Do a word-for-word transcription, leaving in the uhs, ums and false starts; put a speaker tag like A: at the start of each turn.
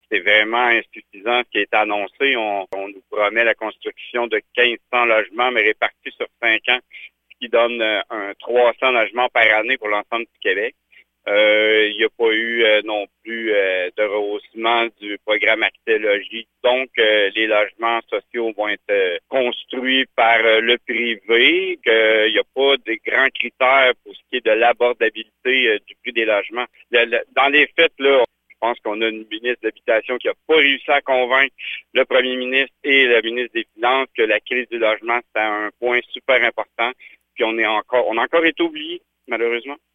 A: c'est vraiment insuffisant ce qui est annoncé. On, on nous promet la construction de mille cinq cents logements, mais répartis sur cinq ans, ce qui donne un trois cents logements par année pour l'ensemble du Québec. Euh, il n'y a pas eu euh, non plus euh, de rehaussement du programme Accès Logis. Donc, euh, les logements sociaux vont être euh, construits par euh, le privé, qu'il n'y a pas de grands critères pour ce qui est de l'abordabilité euh, du prix des logements. Le, le, dans les faits, là, je pense qu'on a une ministre de l'Habitation qui n'a pas réussi à convaincre le premier ministre et le ministre des Finances que la crise du logement, c'est un point super important. Puis on est encore, on a encore été oublié, malheureusement.